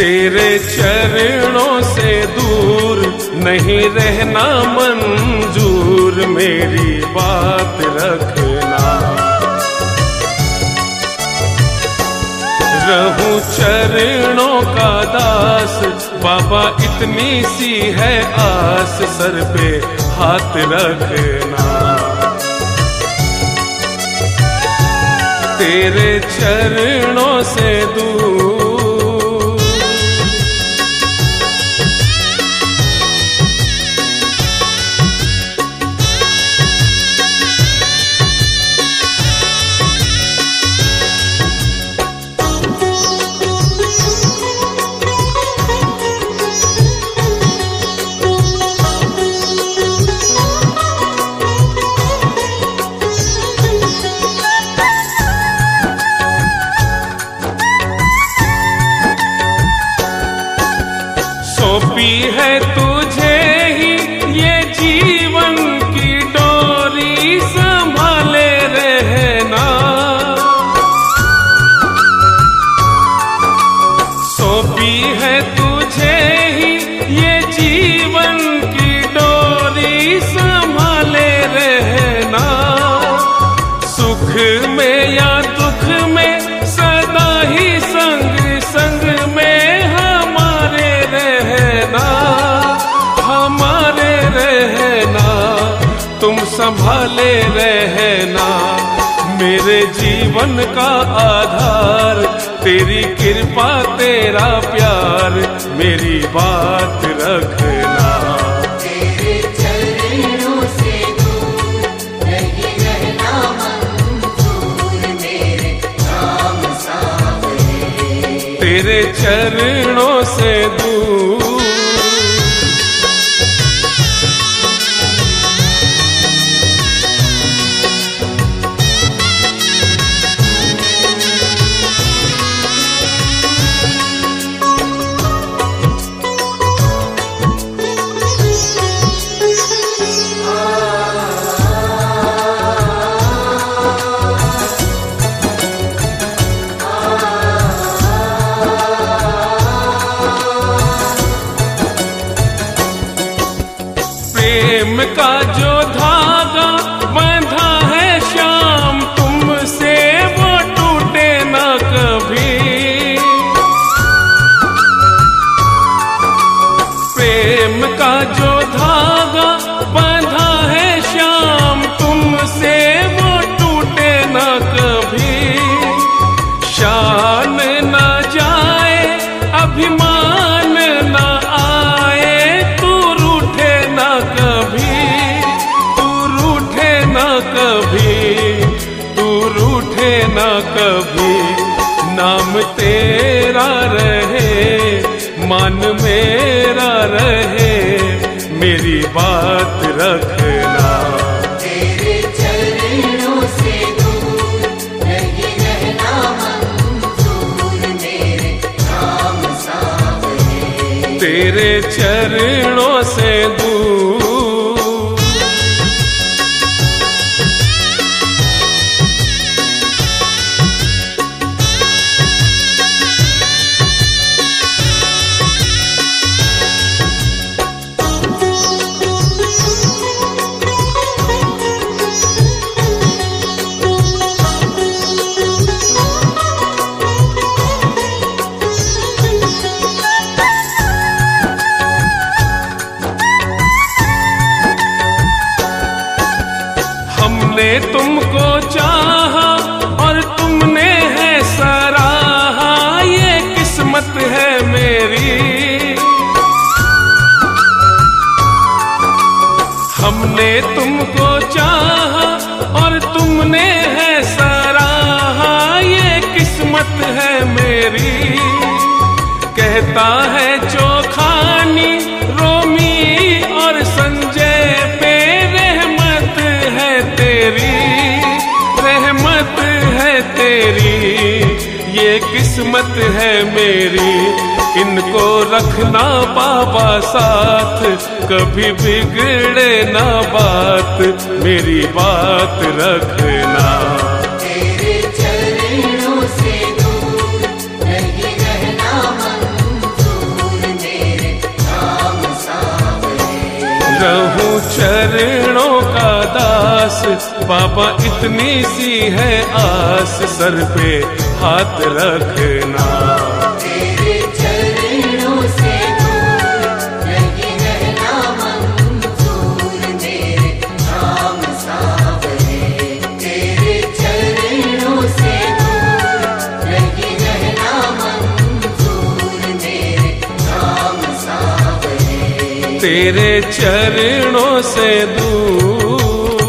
तेरे चरणों से दूर नहीं रहना मंजूर, मेरी बात रखना। रहूं चरणों का दास बाबा, इतनी सी है आस, सर पे हाथ रखना। तेरे चरणों से दूर सौंपी है तुझे ही ये जीवन की डोरी, संभाले रहना। सौंपी है तुझे ही ये जीवन की डोरी, संभाले रहना। सुख में या दुख में सदा ही संग संग में हमारे रहना, हमारे रहना। तुम संभाले रहना मेरे जीवन का आधार, तेरी कृपा तेरा प्यार, मेरी बात रखना। तेरे चरणों से दूर नहीं रहना मंजूर, मेरे नाम सावरे। तेरे चरणों से दूर प्रेम का जो धागा बंधा है श्याम तुमसे, वो टूटे ना कभी। प्रेम का जो धागा बंधा है श्याम तुमसे, वो टूटे ना कभी। शान ना जाए अभिमान ना आए, तू रूठे ना कभी, तू रूठे ना कभी, तू रूठे ना कभी। नाम तेरा रहे मान मेरा रहे, मेरी बात रखना। तेरे चरणों से दूर नहीं रहना मंजूर, मेरे नाम सावरे। तेरे चरणों से दूर हमने तुमको चाहा और तुमने है सराहा, ये किस्मत है मेरी। हमने तुमको चाहा और तुमने है सराहा, ये किस्मत है मेरी। कहता है चोखानी रोमी और संजय पे, रहमत है तेरी, रहमत है तेरी, ये किस्मत है मेरी। इनको रखना बाबा साथ, कभी बिगड़े ना बात, मेरी बात रखना। तेरे चरणों से दूर नहीं रहना मंजूर, रहूं चरणों का दास, बाबा इतनी सी है आस, सर पे हाथ रखना। तेरे चरणों से दूर नहीं रहना मंजूर, मेरे नाम सांवरे। तेरे चरणों से दूर नहीं रहना मंजूर, मेरे नाम सांवरे। तेरे चरणों से दूर